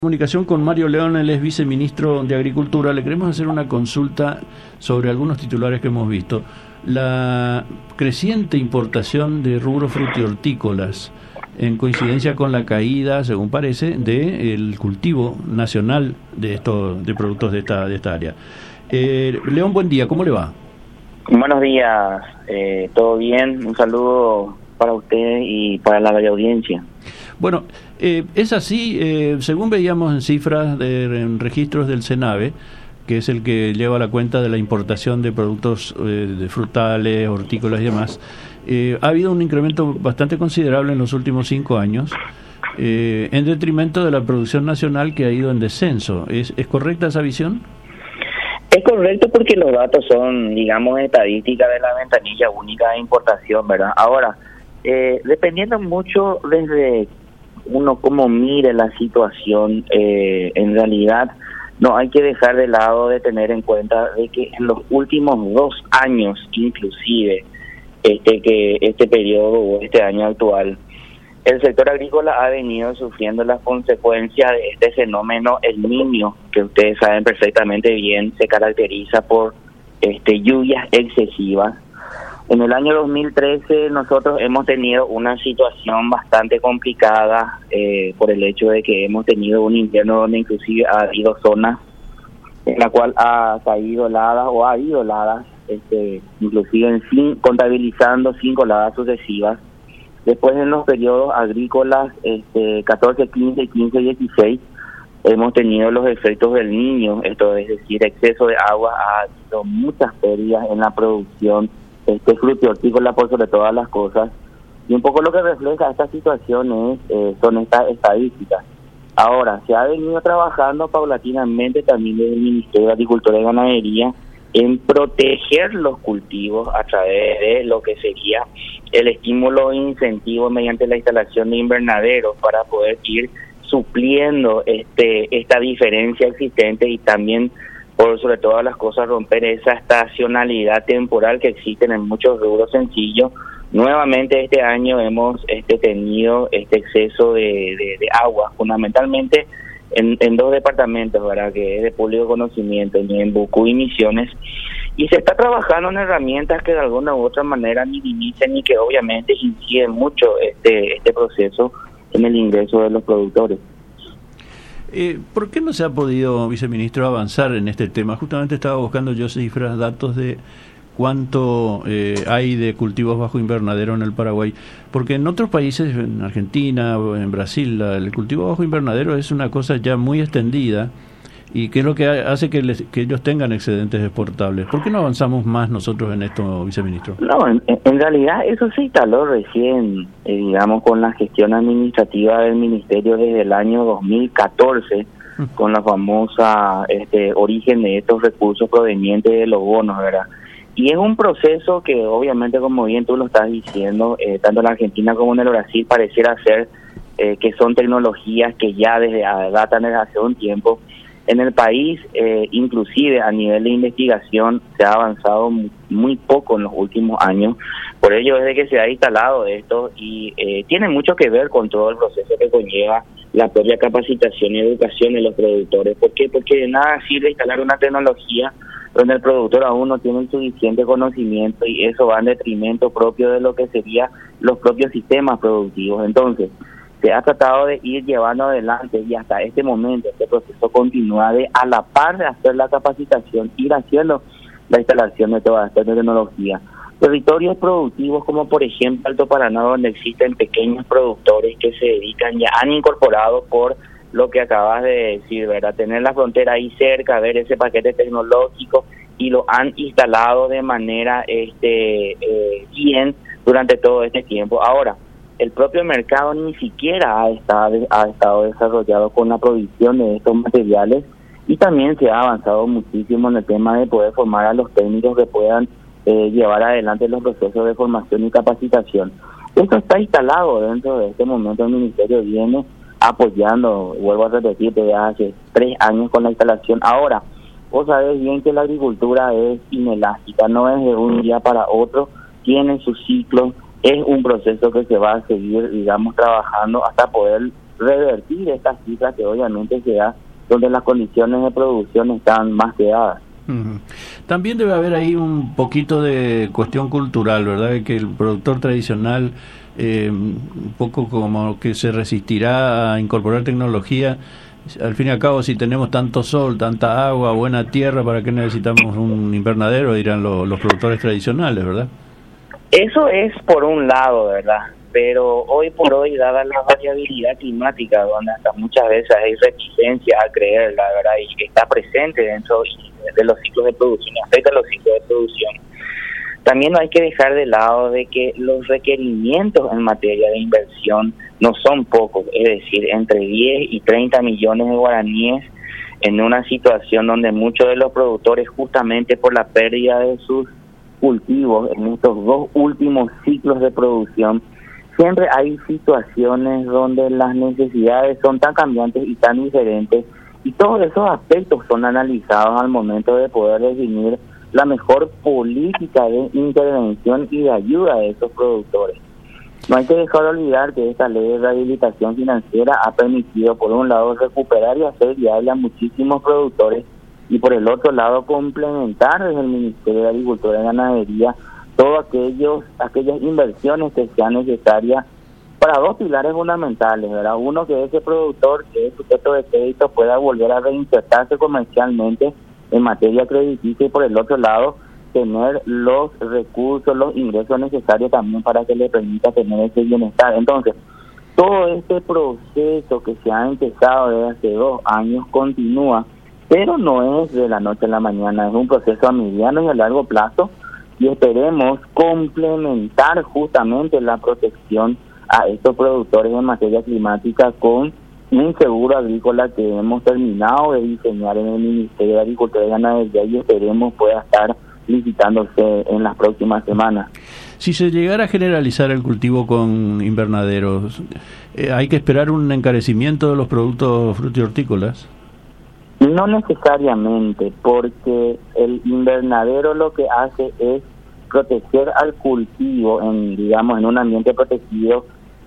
Comunicación con Mario León, él es viceministro de Agricultura. Le queremos hacer una consulta sobre algunos titulares que hemos visto. La creciente importación de rubros frutihortícolas en coincidencia con la caída, según parece, del cultivo nacional de productos de esta área. León, buen día, ¿cómo le va? Buenos días, ¿todo bien? Un saludo para usted y para la audiencia. Bueno, es así, según veíamos en cifras en registros del CENAVE, que es el que lleva la cuenta de la importación de productos de frutales, hortícolas y demás, ha habido un incremento bastante considerable en los últimos 5 años, en detrimento de la producción nacional que ha ido en descenso. ¿Es correcta esa visión? Es correcto porque los datos son, digamos, estadísticas de la ventanilla única de importación, ¿verdad? Ahora, dependiendo mucho desde uno cómo mire la situación, en realidad no hay que dejar de lado de tener en cuenta de que en los últimos 2 años, inclusive este periodo o este año actual, el sector agrícola ha venido sufriendo las consecuencias de este fenómeno El Niño, que ustedes saben perfectamente bien, se caracteriza por lluvias excesivas. En el año 2013 nosotros hemos tenido una situación bastante complicada por el hecho de que hemos tenido un invierno donde inclusive ha habido zonas en la cual ha caído heladas o ha habido heladas, inclusive contabilizando 5 heladas sucesivas. Después en los periodos agrícolas 14, 15, 15 y 16 hemos tenido los efectos del Niño, esto es decir, exceso de agua, ha habido muchas pérdidas en la producción frutihortícola por sobre todas las cosas, y un poco lo que refleja esta situación son estas estadísticas. Ahora, se ha venido trabajando paulatinamente también desde el Ministerio de Agricultura y Ganadería en proteger los cultivos a través de lo que sería el estímulo e incentivo mediante la instalación de invernaderos para poder ir supliendo esta diferencia existente y también, por sobre todas las cosas, romper esa estacionalidad temporal que existen en muchos rubros sencillos. Nuevamente este año hemos tenido exceso de agua, fundamentalmente en 2 departamentos, ¿verdad?, que es de público conocimiento, en Bucú y Misiones, y se está trabajando en herramientas que de alguna u otra manera minimicen y que obviamente inciden mucho este proceso en el ingreso de los productores. ¿Por qué no se ha podido, viceministro, avanzar en este tema? Justamente estaba buscando yo cifras, datos de cuánto hay de cultivos bajo invernadero en el Paraguay, porque en otros países, en Argentina o en Brasil, el cultivo bajo invernadero es una cosa ya muy extendida y que es lo que hace que ellos tengan excedentes exportables. ¿Por qué no avanzamos más nosotros en esto, viceministro? No, en realidad eso se instaló recién, digamos, con la gestión administrativa del Ministerio desde el año 2014, con la famosa origen de estos recursos provenientes de los bonos, ¿verdad? Y es un proceso que obviamente, como bien tú lo estás diciendo, tanto en la Argentina como en el Brasil pareciera ser que son tecnologías que ya desde datan desde hace un tiempo. En el país, inclusive a nivel de investigación, se ha avanzado muy poco en los últimos años. Por ello es de que se ha instalado esto y tiene mucho que ver con todo el proceso que conlleva la propia capacitación y educación de los productores. ¿Por qué? Porque de nada sirve instalar una tecnología donde el productor aún no tiene el suficiente conocimiento y eso va en detrimento propio de lo que serían los propios sistemas productivos. Entonces, se ha tratado de ir llevando adelante y hasta este momento este proceso continúa de, a la par de hacer la capacitación, ir haciendo la instalación de toda esta tecnología. Territorios productivos como por ejemplo Alto Paraná, donde existen pequeños productores que se dedican, ya han incorporado por lo que acabas de decir, ¿verdad? Tener la frontera ahí cerca, ver ese paquete tecnológico y lo han instalado de manera bien durante todo este tiempo. Ahora, el propio mercado ni siquiera ha estado desarrollado con la provisión de estos materiales y también se ha avanzado muchísimo en el tema de poder formar a los técnicos que puedan llevar adelante los procesos de formación y capacitación. Esto está instalado dentro de este momento. El Ministerio viene apoyando, vuelvo a repetir, desde hace 3 años con la instalación. Ahora, vos sabés bien que la agricultura es inelástica, no es de un día para otro, tiene su ciclo, es un proceso que se va a seguir, digamos, trabajando hasta poder revertir estas cifras que obviamente se da donde las condiciones de producción están más quedadas. También debe haber ahí un poquito de cuestión cultural, ¿verdad? Que el productor tradicional un poco como que se resistirá a incorporar tecnología. Al fin y al cabo, si tenemos tanto sol, tanta agua, buena tierra, ¿para qué necesitamos un invernadero? Dirán los productores tradicionales, ¿verdad? Eso es por un lado, ¿verdad? Pero hoy por hoy, dada la variabilidad climática, donde hasta muchas veces hay reticencia a creer, la verdad, y que está presente dentro de los ciclos de producción, afecta a los ciclos de producción, también no hay que dejar de lado de que los requerimientos en materia de inversión no son pocos, es decir, entre 10 y 30 millones de guaraníes en una situación donde muchos de los productores, justamente por la pérdida de sus cultivos en estos 2 últimos ciclos de producción, siempre hay situaciones donde las necesidades son tan cambiantes y tan diferentes, y todos esos aspectos son analizados al momento de poder definir la mejor política de intervención y de ayuda de esos productores. No hay que dejar de olvidar que esta ley de rehabilitación financiera ha permitido, por un lado, recuperar y hacer viable a muchísimos productores, y por el otro lado, complementar desde el Ministerio de Agricultura y Ganadería todas aquellas inversiones que sean necesarias para 2 pilares fundamentales, ¿verdad? Uno, que ese productor que es sujeto de crédito pueda volver a reinsertarse comercialmente en materia crediticia, y por el otro lado, tener los recursos, los ingresos necesarios también para que le permita tener ese bienestar. Entonces, todo este proceso que se ha empezado desde hace 2 años continúa, pero no es de la noche a la mañana, es un proceso a mediano y a largo plazo, y esperemos complementar justamente la protección a estos productores en materia climática con un seguro agrícola que hemos terminado de diseñar en el Ministerio de Agricultura y Ganadería, y esperemos pueda estar licitándose en las próximas semanas. Si se llegara a generalizar el cultivo con invernaderos, ¿hay que esperar un encarecimiento de los productos frutícolas? No necesariamente, porque el invernadero lo que hace es proteger al cultivo en un ambiente protegido,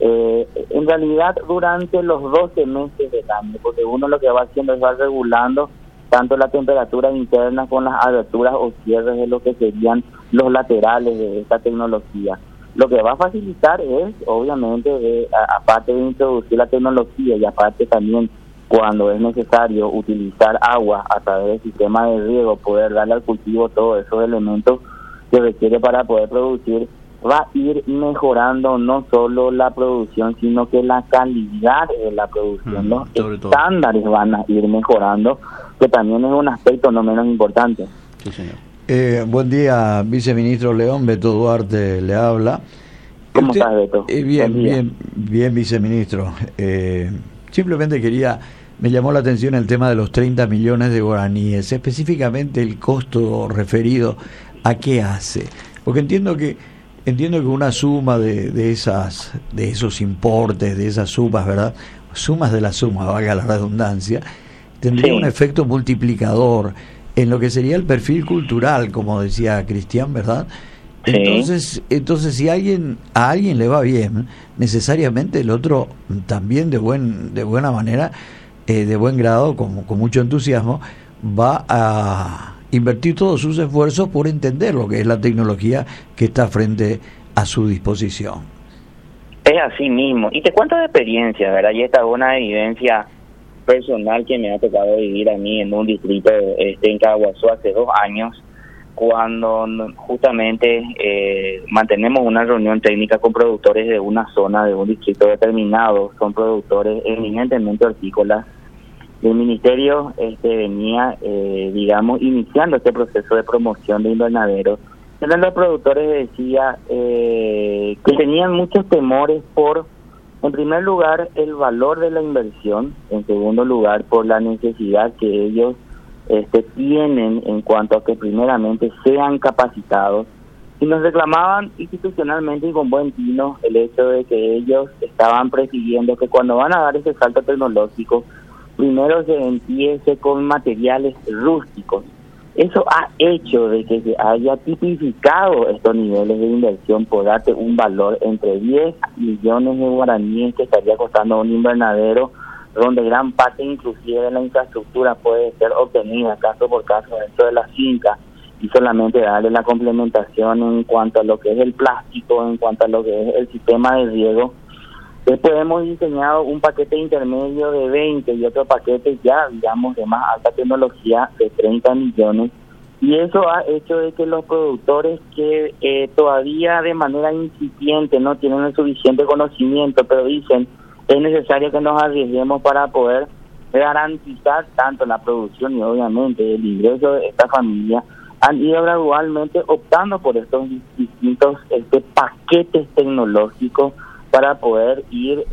en realidad durante los 12 meses del año, porque uno lo que va haciendo es va regulando tanto la temperatura interna con las aberturas o cierres de lo que serían los laterales de esta tecnología. Lo que va a facilitar es, obviamente, aparte de introducir la tecnología y aparte también cuando es necesario utilizar agua a través del sistema de riego, poder darle al cultivo todos esos elementos que requiere para poder producir, va a ir mejorando no solo la producción, sino que la calidad de la producción, los estándares van a ir mejorando, que también es un aspecto no menos importante. Sí, señor. Buen día, viceministro León. Beto Duarte le habla. ¿Cómo estás, Beto? Bien, viceministro. Simplemente me llamó la atención el tema de los 30 millones de guaraníes, específicamente el costo referido a qué hace, porque entiendo que una suma de esos importes, de esas sumas, ¿verdad? Sumas de la suma, valga la redundancia, tendría un efecto multiplicador en lo que sería el perfil cultural, como decía Cristian, ¿verdad? Entonces si a alguien le va bien, necesariamente el otro también de buena manera, de buen grado, con mucho entusiasmo, va a invertir todos sus esfuerzos por entender lo que es la tecnología que está frente a su disposición. Es así mismo, y te cuento de experiencia, ¿verdad? Y esta es una evidencia personal que me ha tocado vivir a mí en un distrito en Caguazú hace 2 años, cuando justamente mantenemos una reunión técnica con productores de una zona, de un distrito determinado. Son productores eminentemente hortícolas. El ministerio venía, iniciando este proceso de promoción de invernaderos. Entonces los productores decía que tenían muchos temores por, en primer lugar, el valor de la inversión, en segundo lugar, por la necesidad que ellos tienen en cuanto a que primeramente sean capacitados, y nos reclamaban institucionalmente y con buen tino el hecho de que ellos estaban prefiriendo que cuando van a dar ese salto tecnológico, primero se empiece con materiales rústicos, Eso ha hecho de que se haya tipificado estos niveles de inversión por darte un valor entre 10 millones de guaraníes que estaría costando un invernadero, donde gran parte inclusive de la infraestructura puede ser obtenida caso por caso dentro de la finca, y solamente darle la complementación en cuanto a lo que es el plástico, en cuanto a lo que es el sistema de riego. Después hemos diseñado un paquete intermedio de 20 y otro paquete ya, digamos, de más alta tecnología de 30 millones. Y eso ha hecho de que los productores que todavía de manera incipiente no tienen el suficiente conocimiento, pero dicen es necesario que nos arriesguemos para poder garantizar tanto la producción y obviamente el ingreso de esta familia, han ido gradualmente optando por estos distintos paquetes tecnológicos para poder ir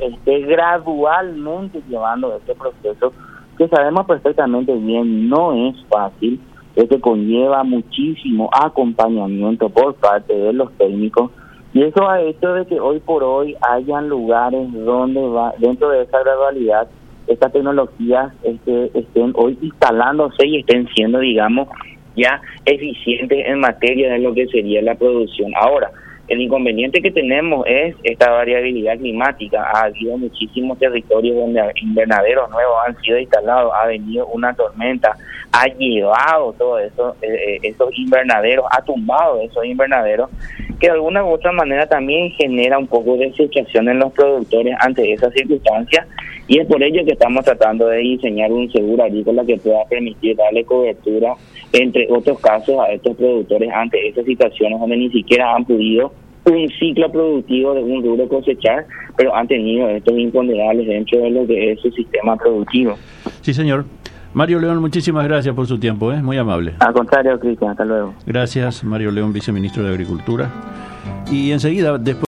gradualmente llevando este proceso que sabemos perfectamente bien no es fácil, que conlleva muchísimo acompañamiento por parte de los técnicos, y eso ha hecho de que hoy por hoy hayan lugares donde dentro de esa gradualidad estas tecnologías estén hoy instalándose y estén siendo, digamos, ya eficientes en materia de lo que sería la producción. Ahora, el inconveniente que tenemos es esta variabilidad climática. Ha habido muchísimos territorios donde invernaderos nuevos han sido instalados, ha venido una tormenta, ha llevado todo eso, esos invernaderos, ha tumbado esos invernaderos, que de alguna u otra manera también genera un poco de frustración en los productores ante esas circunstancias, y es por ello que estamos tratando de diseñar un seguro agrícola que pueda permitir darle cobertura, entre otros casos, a estos productores ante esas situaciones donde ni siquiera han podido un ciclo productivo de un rubro cosechar, pero han tenido estos imponderables dentro de lo que es su sistema productivo. Sí, señor. Mario León, muchísimas gracias por su tiempo, muy amable. Al contrario, Cristian, hasta luego. Gracias, Mario León, viceministro de Agricultura. Y enseguida, después